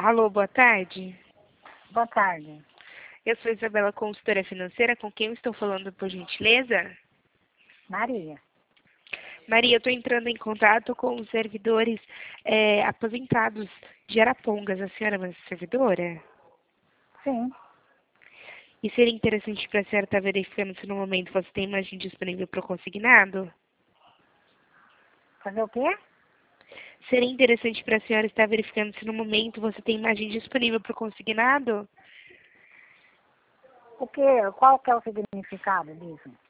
Alô, boa tarde. Boa tarde. Eu sou Isabela, consultora financeira. Com quem eu estou falando, por gentileza? Maria. Maria, eu estou entrando em contato com os servidores aposentados de Arapongas. A senhora é uma servidora? Sim. E seria interessante para a senhora estar verificando se no momento você tem imagem disponível para o consignado? Fazer o quê? Seria interessante para a senhora estar verificando se no momento você tem imagem disponível para o consignado? O quê? Qual que é o significado disso?